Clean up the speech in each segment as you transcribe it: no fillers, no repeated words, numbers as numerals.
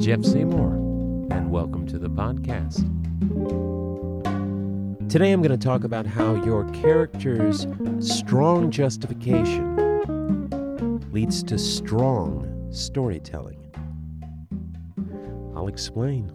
Jeff Seymour, and welcome to the podcast. Today I'm going to talk about how your character's strong justification leads to strong storytelling. I'll explain.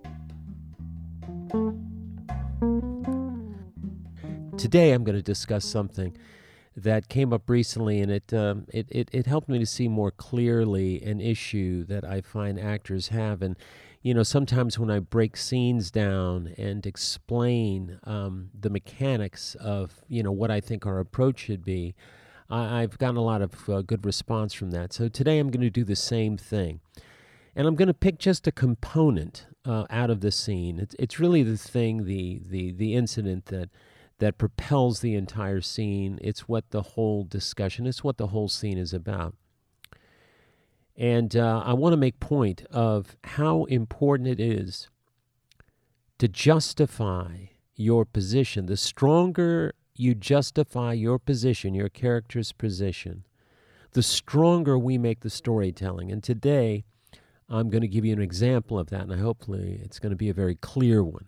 Today I'm going to discuss something that came up recently, and it helped me to see more clearly an issue that I find actors have. And, sometimes when I break scenes down and explain the mechanics of, what I think our approach should be, I've gotten a lot of good response from that. So today I'm going to do the same thing. And I'm going to pick just a component out of the scene. It's really the thing, the incident that propels the entire scene. It's what the whole discussion, it's what the whole scene is about. And I want to make point of how important it is to justify your position. The stronger you justify your position, your character's position, the stronger we make the storytelling. And today, I'm going to give you an example of that, and hopefully it's going to be a very clear one.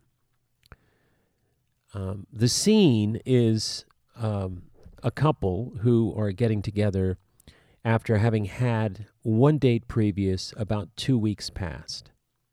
The scene is a couple who are getting together after having had one date previous, about 2 weeks past.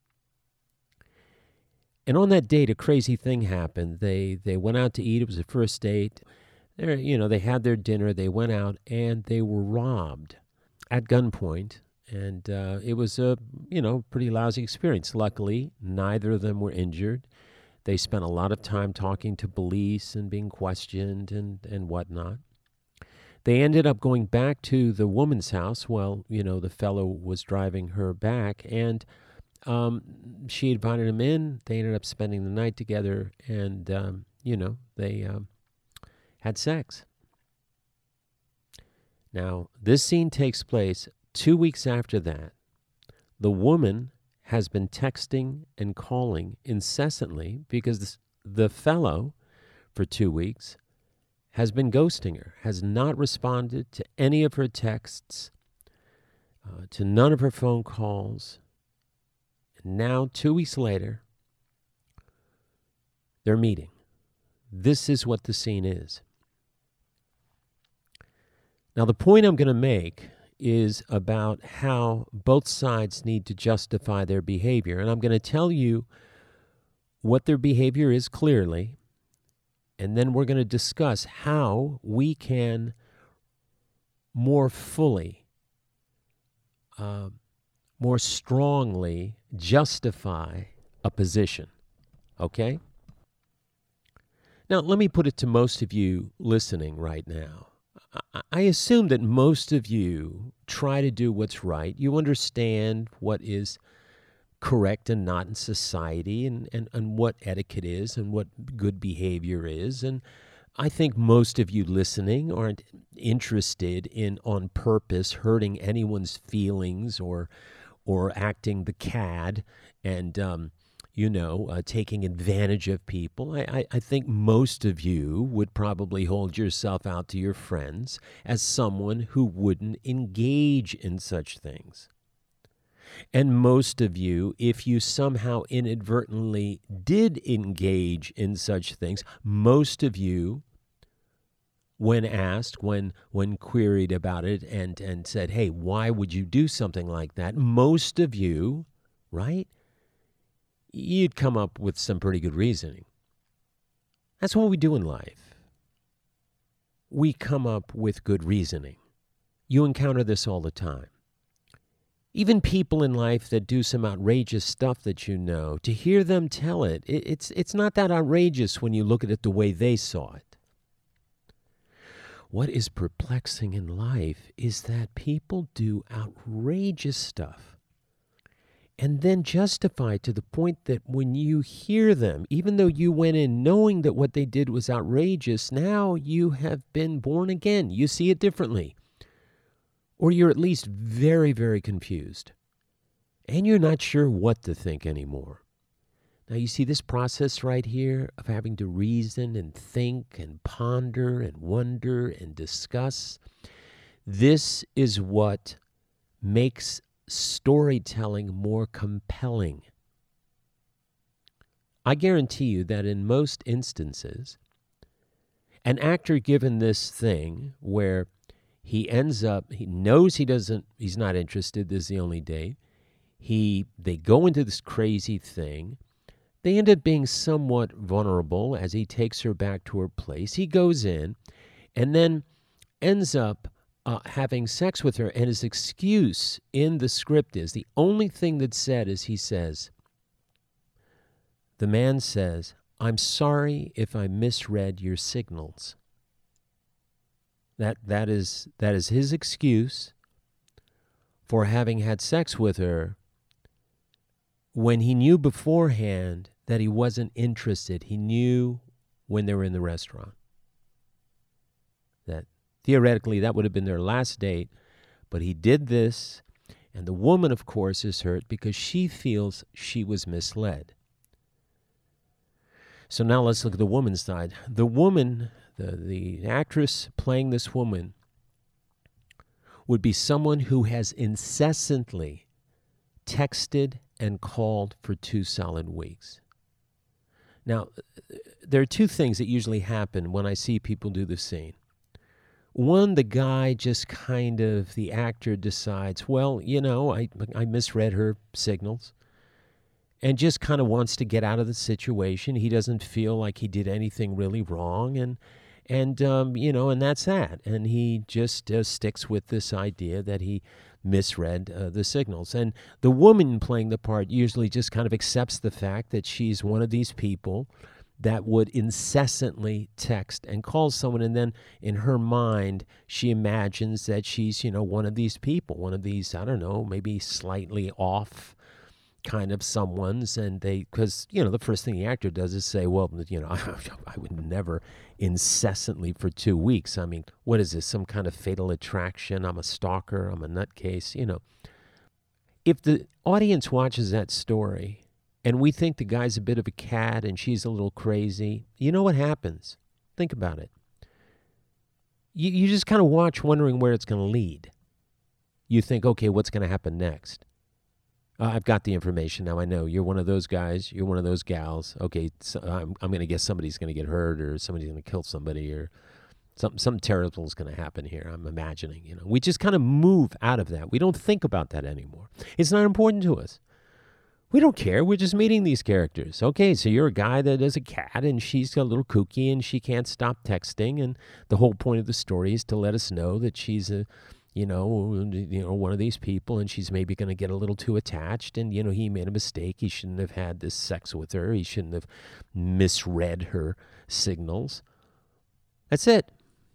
And on that date, a crazy thing happened. They went out to eat. It was a first date. They had their dinner. They went out, and they were robbed at gunpoint. And it was a pretty lousy experience. Luckily, neither of them were injured. They spent a lot of time talking to police and being questioned and whatnot. They ended up going back to the woman's house while, the fellow was driving her back. And she invited him in. They ended up spending the night together. And, they had sex. Now, this scene takes place 2 weeks after that. The woman has been texting and calling incessantly because the fellow, for 2 weeks, has been ghosting her, has not responded to any of her texts, to none of her phone calls. And now, 2 weeks later, they're meeting. This is what the scene is. Now, the point I'm going to make is about how both sides need to justify their behavior. And I'm going to tell you what their behavior is clearly, and then we're going to discuss how we can more fully, more strongly justify a position. Okay? Now, let me put it to most of you listening right now. I assume that most of you try to do what's right. You understand what is correct and not in society and what etiquette is and what good behavior is. And I think most of you listening aren't interested in, on purpose, hurting anyone's feelings or acting the cad and taking advantage of people. I think most of you would probably hold yourself out to your friends as someone who wouldn't engage in such things. And most of you, if you somehow inadvertently did engage in such things, most of you, when asked, when queried about it and said, hey, why would you do something like that? Most of you, right? You'd come up with some pretty good reasoning. That's what we do in life. We come up with good reasoning. You encounter this all the time. Even people in life that do some outrageous stuff that to hear them tell it's not that outrageous when you look at it the way they saw it. What is perplexing in life is that people do outrageous stuff and then justify to the point that when you hear them, even though you went in knowing that what they did was outrageous, now you have been born again. You see it differently. Or you're at least very, very confused. And you're not sure what to think anymore. Now you see this process right here of having to reason and think and ponder and wonder and discuss. This is what makes storytelling more compelling. I guarantee you that in most instances, an actor given this thing where he knows he's not interested, this is the only date, they go into this crazy thing, they end up being somewhat vulnerable as he takes her back to her place. He goes in and then ends up having sex with her, and his excuse in the script is, the only thing that's said is the man says, "I'm sorry if I misread your signals." That is his excuse for having had sex with her when he knew beforehand that he wasn't interested. He knew when they were in the restaurant that theoretically that would have been their last date, but he did this, and the woman, of course, is hurt because she feels she was misled. So now let's look at the woman's side. The woman, the actress playing this woman, would be someone who has incessantly texted and called for 2 solid weeks. Now, there are 2 things that usually happen when I see people do the scene. One, the guy just the actor decides, well, I misread her signals, and just kind of wants to get out of the situation. He doesn't feel like he did anything really wrong, and that's that. And he just sticks with this idea that he misread the signals. And the woman playing the part usually just kind of accepts the fact that she's one of these people that would incessantly text and call someone, and then in her mind she imagines that she's one of these people, one of these, I don't know, maybe slightly off kind of someone's, and because the first thing the actor does is say, well, I would never incessantly for 2 weeks. I mean, what is this, some kind of fatal attraction? I'm a stalker, I'm a nutcase. If the audience watches that story and we think the guy's a bit of a cad and she's a little crazy, you know what happens? Think about it. You just kind of watch, wondering where it's going to lead. You think, okay, what's going to happen next? I've got the information now. I know you're one of those guys. You're one of those gals. Okay, so I'm going to guess somebody's going to get hurt, or somebody's going to kill somebody, or something terrible is going to happen here. I'm imagining. We just kind of move out of that. We don't think about that anymore. It's not important to us. We don't care. We're just meeting these characters. Okay, so you're a guy that is a cat, and she's a little kooky, and she can't stop texting, and the whole point of the story is to let us know that she's one of these people, and she's maybe going to get a little too attached, and he made a mistake. He shouldn't have had this sex with her. He shouldn't have misread her signals. That's it.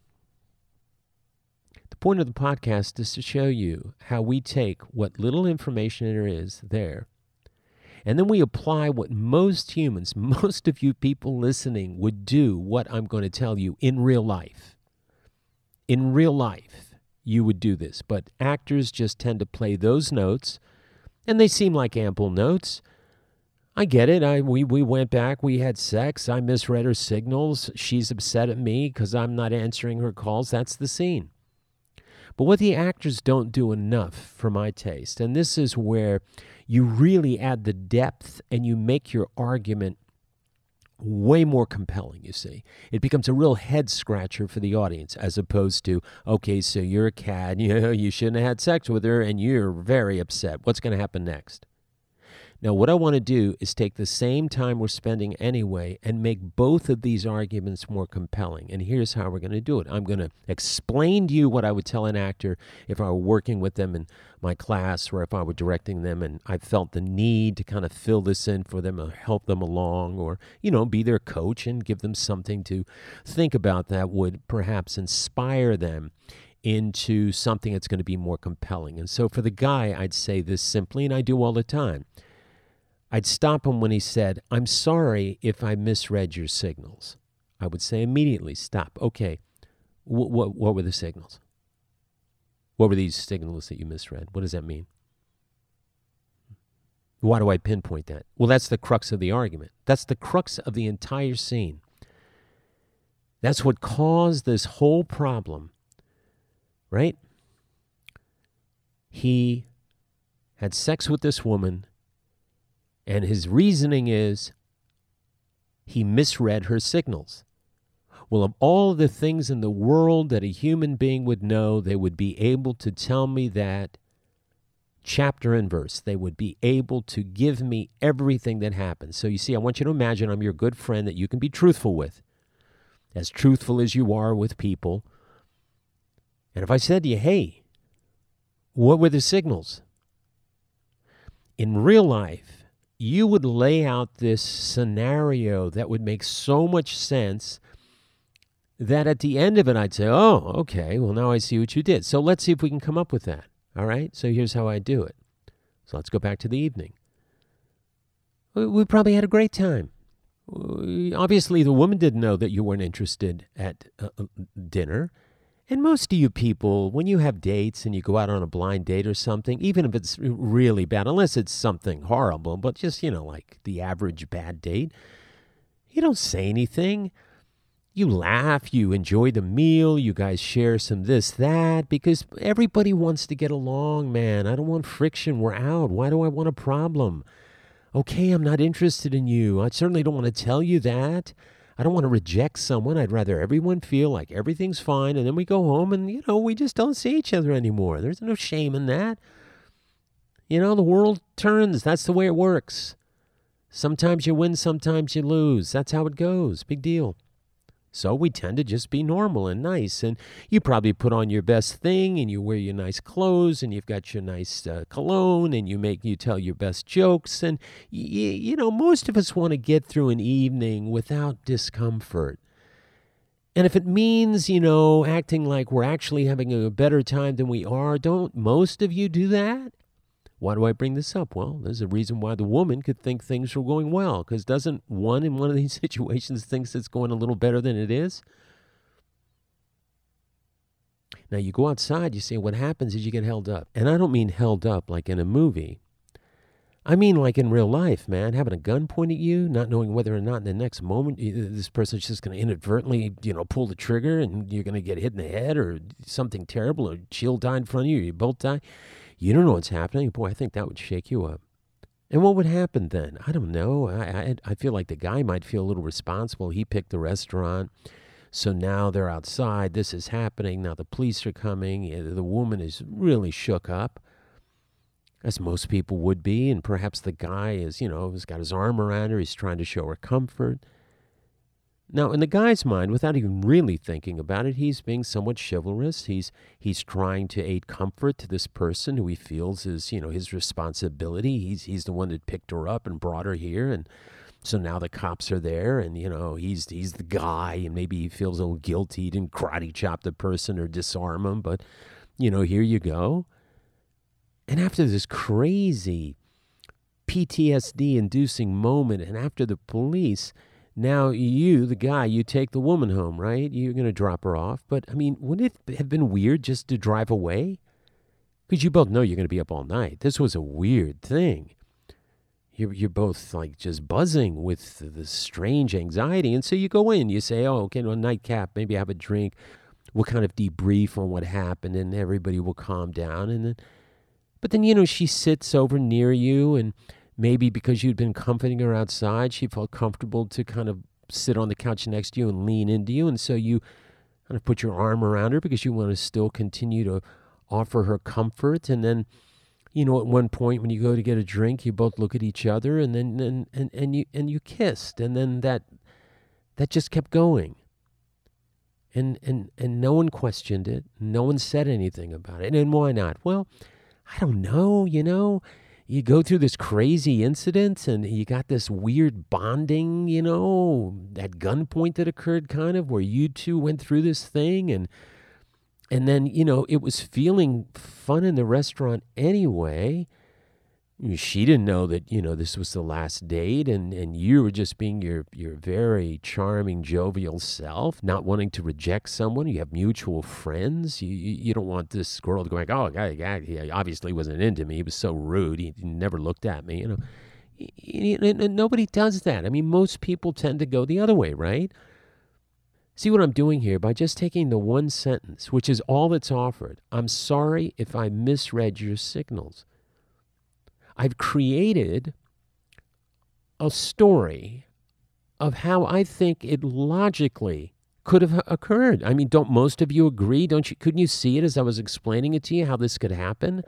The point of the podcast is to show you how we take what little information there is there, and then we apply what most humans, most of you people listening, would do, what I'm going to tell you in real life. In real life, you would do this, but actors just tend to play those notes, and they seem like ample notes. I get it. We went back. We had sex. I misread her signals. She's upset at me because I'm not answering her calls. That's the scene. But what the actors don't do enough, for my taste, and this is where you really add the depth and you make your argument way more compelling, you see. It becomes a real head scratcher for the audience, as opposed to, okay, so you're a cad, you shouldn't have had sex with her, and you're very upset. What's going to happen next? Now, what I want to do is take the same time we're spending anyway and make both of these arguments more compelling. And here's how we're going to do it. I'm going to explain to you what I would tell an actor if I were working with them in my class, or if I were directing them and I felt the need to kind of fill this in for them or help them along, or, be their coach and give them something to think about that would perhaps inspire them into something that's going to be more compelling. And so for the guy, I'd say this simply, and I do all the time. I'd stop him when he said, "I'm sorry if I misread your signals." I would say immediately, stop. Okay, what were the signals? What were these signals that you misread? What does that mean? Why do I pinpoint that? Well, that's the crux of the argument. That's the crux of the entire scene. That's what caused this whole problem, right? He had sex with this woman, and his reasoning is he misread her signals. Well, of all the things in the world that a human being would know, they would be able to tell me that chapter and verse. They would be able to give me everything that happened. So you see, I want you to imagine I'm your good friend that you can be truthful with, as truthful as you are with people. And if I said to you, hey, what were the signals? In real life, you would lay out this scenario that would make so much sense that at the end of it, I'd say, oh, okay, well, now I see what you did. So let's see if we can come up with that. All right? So here's how I do it. So let's go back to the evening. We probably had a great time. Obviously, the woman didn't know that you weren't interested at dinner. And most of you people, when you have dates and you go out on a blind date or something, even if it's really bad, unless it's something horrible, but just, like the average bad date, you don't say anything. You laugh, you enjoy the meal, you guys share some this, that, because everybody wants to get along, man. I don't want friction. We're out. Why do I want a problem? Okay, I'm not interested in you. I certainly don't want to tell you that. I don't want to reject someone. I'd rather everyone feel like everything's fine, and then we go home and, we just don't see each other anymore. There's no shame in that. The world turns. That's the way it works. Sometimes you win, sometimes you lose. That's how it goes. Big deal. So we tend to just be normal and nice. And you probably put on your best thing, and you wear your nice clothes, and you've got your nice cologne, and you tell your best jokes. And, most of us want to get through an evening without discomfort. And if it means, acting like we're actually having a better time than we are, don't most of you do that? Why do I bring this up? Well, there's a reason why the woman could think things were going well, because doesn't one in one of these situations thinks it's going a little better than it is? Now, you go outside, you say what happens is you get held up. And I don't mean held up like in a movie. I mean like in real life, man, having a gun pointed at you, not knowing whether or not in the next moment this person's just going to inadvertently, pull the trigger and you're going to get hit in the head or something terrible, or she'll die in front of you, or you both die. You don't know what's happening. Boy, I think that would shake you up. And what would happen then? I don't know. I feel like the guy might feel a little responsible. He picked the restaurant. So now they're outside. This is happening. Now the police are coming. The woman is really shook up, as most people would be. And perhaps the guy is, has got his arm around her. He's trying to show her comfort. Now, in the guy's mind, without even really thinking about it, he's being somewhat chivalrous. He's trying to aid comfort to this person who he feels is, his responsibility. He's the one that picked her up and brought her here, and so now the cops are there, and he's the guy, and maybe he feels a little guilty. He didn't karate chop the person or disarm him, but here you go. And after this crazy PTSD-inducing moment, and after the police. Now you, the guy, you take the woman home, right? You're going to drop her off. But, wouldn't it have been weird just to drive away? Because you both know you're going to be up all night. This was a weird thing. You're both like just buzzing with the strange anxiety. And so you go in, you say, oh, okay, well, nightcap, maybe have a drink. We'll kind of debrief on what happened and everybody will calm down. But then, she sits over near you, and maybe because you'd been comforting her outside, she felt comfortable to kind of sit on the couch next to you and lean into you. And so you kind of put your arm around her because you want to still continue to offer her comfort. And then, at one point when you go to get a drink, you both look at each other and then and you kissed. And then that just kept going. And no one questioned it. No one said anything about it. And why not? Well, I don't know, You go through this crazy incident and you got this weird bonding, that gunpoint that occurred kind of where you two went through this thing. And then, it was feeling fun in the restaurant anyway. She didn't know that, this was the last date, and you were just being your very charming, jovial self, not wanting to reject someone. You have mutual friends. You don't want this girl to go like, oh, he obviously wasn't into me. He was so rude. He never looked at me, Nobody does that. Most people tend to go the other way, right? See what I'm doing here? By just taking the one sentence, which is all that's offered. I'm sorry if I misread your signals. I've created a story of how I think it logically could have occurred. I mean, don't most of you agree? Couldn't you see it as I was explaining it to you, how this could happen?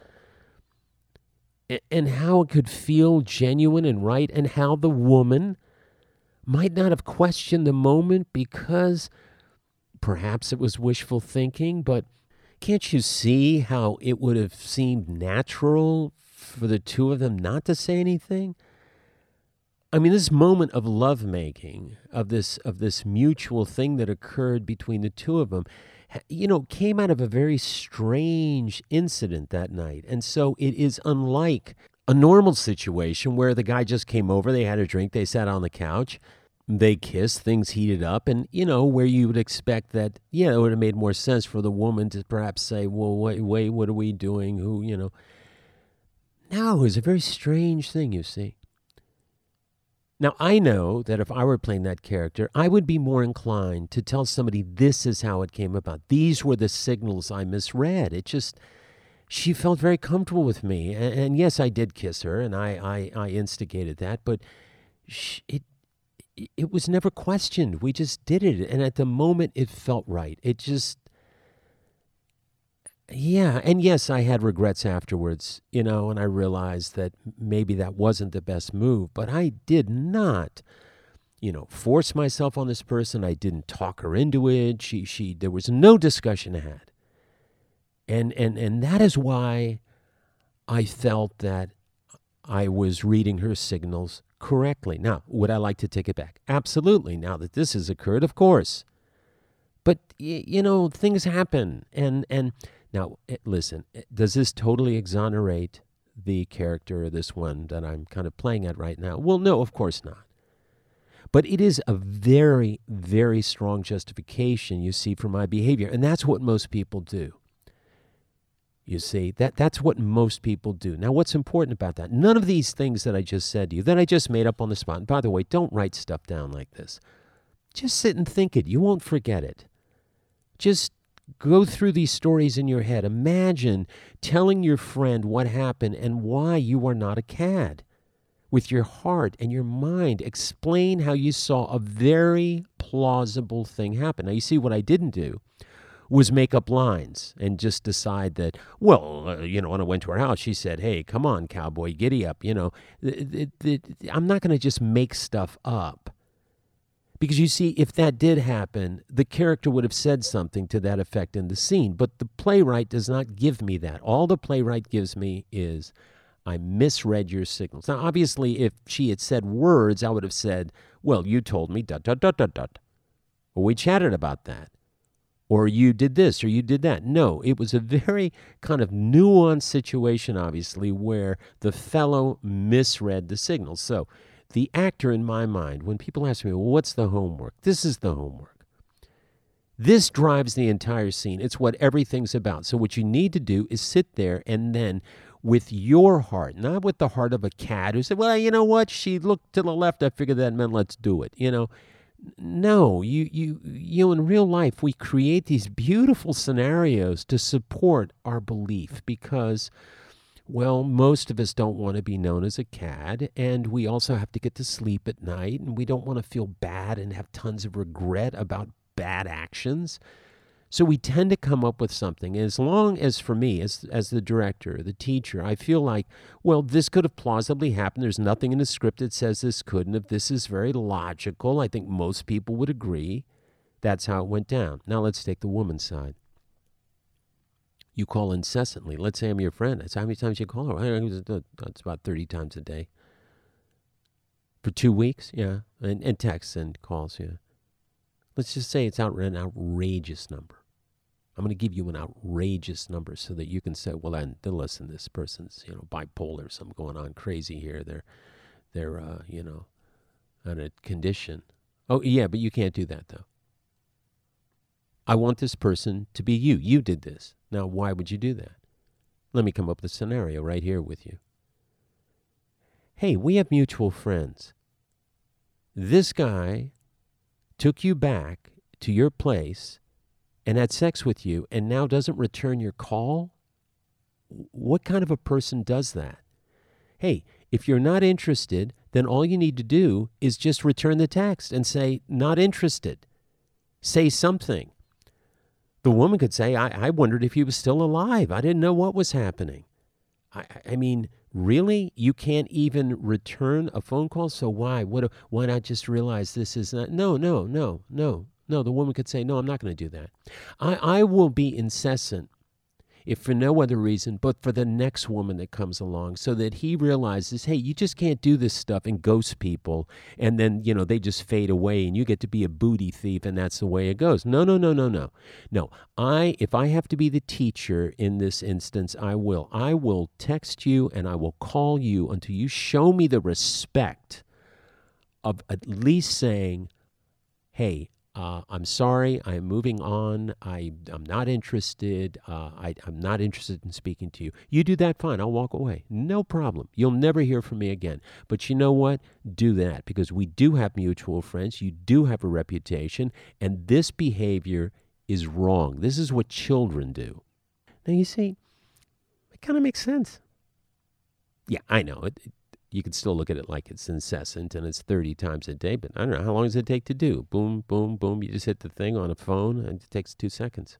And how it could feel genuine and right, and how the woman might not have questioned the moment because perhaps it was wishful thinking, but can't you see how it would have seemed natural for the two of them not to say anything? I mean, this moment of lovemaking, of this mutual thing that occurred between the two of them, came out of a very strange incident that night. And so it is unlike a normal situation where the guy just came over, they had a drink, they sat on the couch, they kissed, things heated up, and, where you would expect that, it would have made more sense for the woman to perhaps say, well, wait, what are we doing? No, it was a very strange thing, you see. Now, I know that if I were playing that character, I would be more inclined to tell somebody this is how it came about. These were the signals I misread. She felt very comfortable with me. And yes, I did kiss her, and I instigated that, but it was never questioned. We just did it. And at the moment, it felt right. And yes, I had regrets afterwards, and I realized that maybe that wasn't the best move, but I did not, force myself on this person. I didn't talk her into it. There was no discussion had. And that is why I felt that I was reading her signals correctly. Now, would I like to take it back? Absolutely. Now that this has occurred, of course. But, things happen. And now, listen, does this totally exonerate the character of this one that I'm kind of playing at right now? Well, no, of course not. But it is a very, very strong justification, you see, for my behavior. And that's what most people do. You see, that's what most people do. Now, what's important about that? None of these things that I just said to you, that I just made up on the spot. And by the way, don't write stuff down like this. Just sit and think it. You won't forget it. Just go through these stories in your head. Imagine telling your friend what happened and why you are not a cad. With your heart and your mind, explain how you saw a very plausible thing happen. Now, you see, what I didn't do was make up lines and just decide that, when I went to her house, she said, hey, come on, cowboy, giddy up. I'm not going to just make stuff up. Because you see, if that did happen, the character would have said something to that effect in the scene. But the playwright does not give me that. All the playwright gives me is, I misread your signals. Now, obviously, if she had said words, I would have said, well, you told me ... Or we chatted about that. Or you did this, or you did that. No, it was a very kind of nuanced situation, obviously, where the fellow misread the signals. So the actor in my mind, when people ask me, well, what's the homework? This is the homework. This drives the entire scene. It's what everything's about. So what you need to do is sit there and then with your heart, not with the heart of a cat who said, well, you know what? She looked to the left. I figured that meant let's do it. No, you in real life, we create these beautiful scenarios to support our belief because, well, most of us don't want to be known as a cad, and we also have to get to sleep at night, and we don't want to feel bad and have tons of regret about bad actions. So we tend to come up with something. As long as, for me, as the director, the teacher, I feel like, well, this could have plausibly happened. There's nothing in the script that says this couldn't have. This is very logical. I think most people would agree. That's how it went down. Now let's take the woman's side. You call incessantly. Let's say I'm your friend. That's how many times you call her. That's about 30 times a day. For 2 weeks, yeah. And texts and calls, yeah. Let's just say it's an outrageous number. I'm going to give you an outrageous number so that you can say, well, then listen, this person's, bipolar, something going on crazy here. They're on a condition. Oh, yeah, but you can't do that, though. I want this person to be you. You did this. Now, why would you do that? Let me come up with a scenario right here with you. Hey, we have mutual friends. This guy took you back to your place and had sex with you and now doesn't return your call? What kind of a person does that? hey, if you're not interested, then all you need to do is just return the text and say, not interested. Say something. The woman could say, I wondered if he was still alive. I didn't know what was happening. I mean, really? You can't even return a phone call? So why? Why not just realize this is not? No. The woman could say, no, I'm not going to do that. I will be incessant, if for no other reason, but for the next woman that comes along, so that he realizes, hey, you just can't do this stuff and ghost people, and then, they just fade away, and you get to be a booty thief, and that's the way it goes. No. No, if I have to be the teacher in this instance, I will. I will text you, and I will call you until you show me the respect of at least saying, hey, I'm sorry, I'm moving on, I'm not interested, I'm not interested in speaking to you. You do that, fine, I'll walk away. No problem. You'll never hear from me again. But you know what? Do that, because we do have mutual friends, you do have a reputation, and this behavior is wrong. This is what children do. Now, you see, it kind of makes sense. Yeah, I know. You can still look at it like it's incessant and it's 30 times a day, but I don't know, how long does it take to do? Boom, boom, boom. You just hit the thing on a phone and it takes 2 seconds.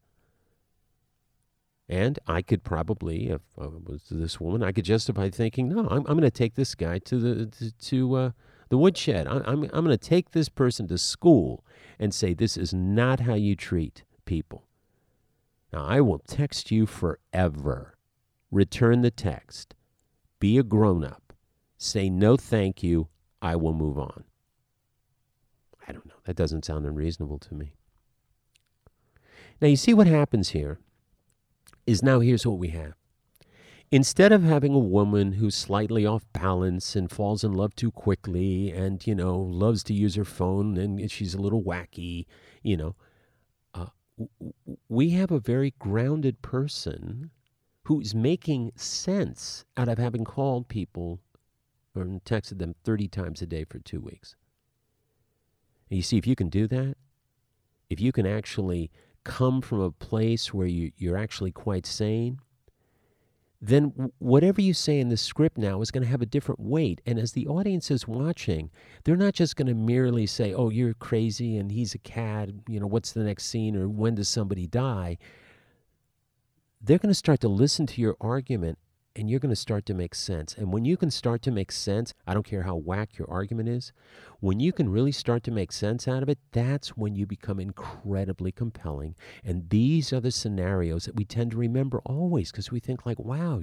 And I could probably, if I was this woman, I could justify thinking, no, I'm going to take this guy to the woodshed. I'm going to take this person to school and say, this is not how you treat people. Now, I will text you forever. Return the text. Be a grown-up. Say no thank you, I will move on. I don't know. That doesn't sound unreasonable to me. Now, you see what happens here is now here's what we have. Instead of having a woman who's slightly off balance and falls in love too quickly and, loves to use her phone and she's a little wacky, we have a very grounded person who's making sense out of having called people or texted them 30 times a day for 2 weeks. And you see, if you can do that, if you can actually come from a place where you're actually quite sane, then whatever you say in the script now is going to have a different weight. And as the audience is watching, they're not just going to merely say, oh, you're crazy and he's a cad, what's the next scene or when does somebody die? They're going to start to listen to your argument, and you're going to start to make sense. And when you can start to make sense, I don't care how whack your argument is, when you can really start to make sense out of it, that's when you become incredibly compelling. And these are the scenarios that we tend to remember always, because we think like, wow,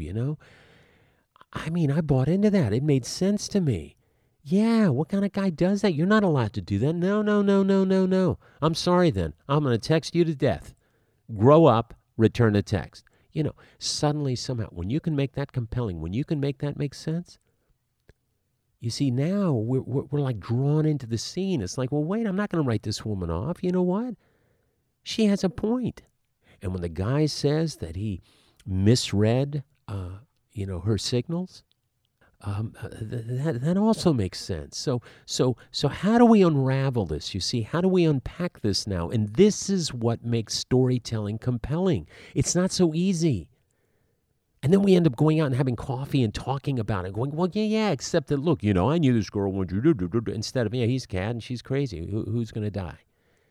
I bought into that. It made sense to me. Yeah, what kind of guy does that? You're not allowed to do that. No. I'm sorry then. I'm going to text you to death. Grow up, return a text. Suddenly, somehow, when you can make that compelling, when you can make that make sense, you see, now we're like drawn into the scene. It's like, well, wait, I'm not going to write this woman off. You know what? She has a point. And when the guy says that he misread, her signals, that also makes sense. So how do we unravel this? You see, how do we unpack this now? And this is what makes storytelling compelling. It's not so easy. And then we end up going out and having coffee and talking about it, going, well, yeah, except that, look, I knew this girl wanted you to do, instead of, yeah, he's a cat and she's crazy. Who's going to die?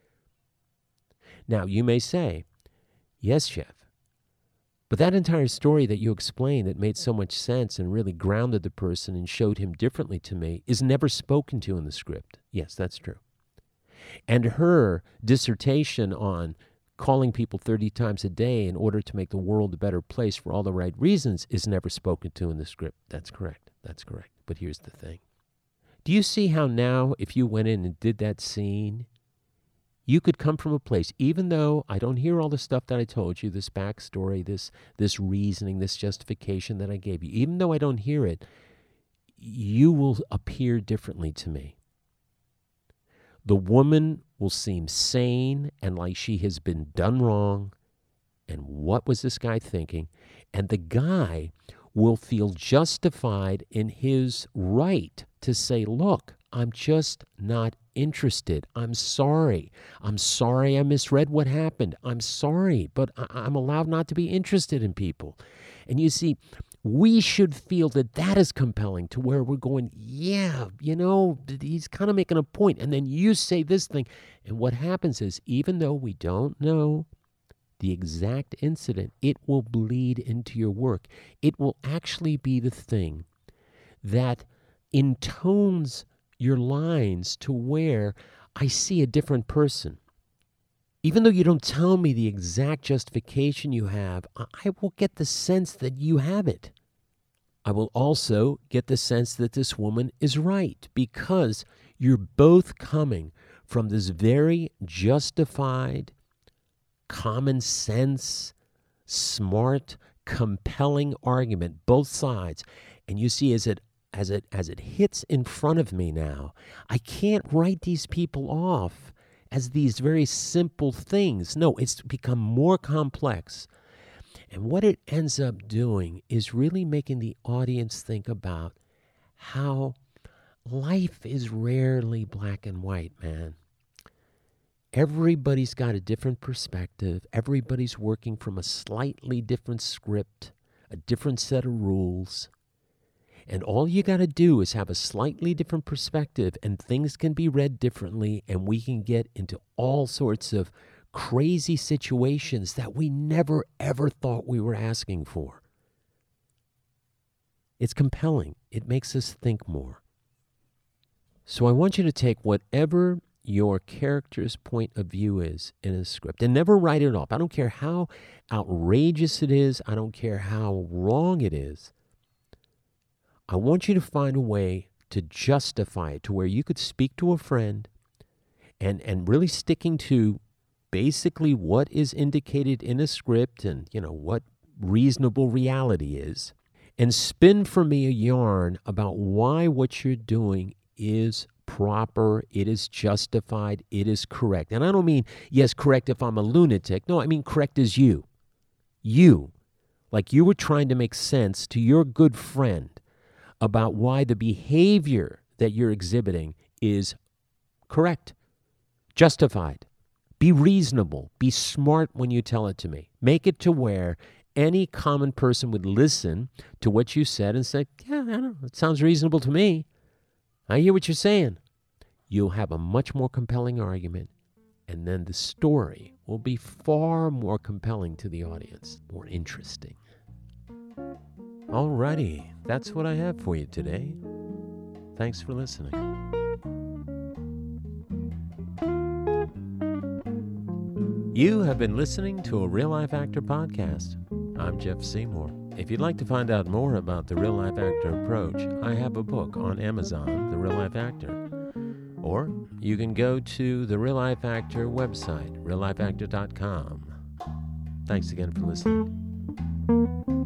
Now, you may say, yes, Jeff, but that entire story that you explained that made so much sense and really grounded the person and showed him differently to me is never spoken to in the script. Yes, that's true. And her dissertation on calling people 30 times a day in order to make the world a better place for all the right reasons is never spoken to in the script. That's correct. But here's the thing. Do you see how now, if you went in and did that scene, you could come from a place, even though I don't hear all the stuff that I told you, this backstory, this reasoning, this justification that I gave you, even though I don't hear it, you will appear differently to me. The woman will seem sane and like she has been done wrong. And what was this guy thinking? And the guy will feel justified in his right to say, look, I'm just not interested. I'm sorry. I misread what happened. I'm sorry, but I'm allowed not to be interested in people. And you see, We should feel that that is compelling to where we're going, yeah, he's kind of making a point. And then you say this thing. And what happens is, even though we don't know the exact incident, it will bleed into your work. It will actually be the thing that intones your lines to where I see a different person. Even though you don't tell me the exact justification you have, I will get the sense that you have it. I will also get the sense that this woman is right, because you're both coming from this very justified, common sense, smart, compelling argument, both sides. And you see, as it hits in front of me now, I can't write these people off as these very simple things. No, it's become more complex. And what it ends up doing is really making the audience think about how life is rarely black and white, man. Everybody's got a different perspective. Everybody's working from a slightly different script, a different set of rules. And all you got to do is have a slightly different perspective, and things can be read differently, and we can get into all sorts of crazy situations that we never, ever thought we were asking for. It's compelling. It makes us think more. So I want you to take whatever your character's point of view is in a script and never write it off. I don't care how outrageous it is. I don't care how wrong it is. I want you to find a way to justify it to where you could speak to a friend and really sticking to basically what is indicated in a script and, what reasonable reality is, and spin for me a yarn about why what you're doing is proper, it is justified, it is correct. And I don't mean, yes, correct if I'm a lunatic. No, I mean correct as you. You. Like you were trying to make sense to your good friend about why the behavior that you're exhibiting is correct, justified. Be reasonable. Be smart when you tell it to me. Make it to where any common person would listen to what you said and say, yeah, I don't know, it sounds reasonable to me. I hear what you're saying. You'll have a much more compelling argument, and then the story will be far more compelling to the audience, more interesting. Alrighty, that's what I have for you today. Thanks for listening. You have been listening to a Real Life Actor podcast. I'm Jeff Seymour. If you'd like to find out more about the Real Life Actor approach, I have a book on Amazon, The Real Life Actor. Or you can go to the Real Life Actor website, reallifeactor.com. Thanks again for listening.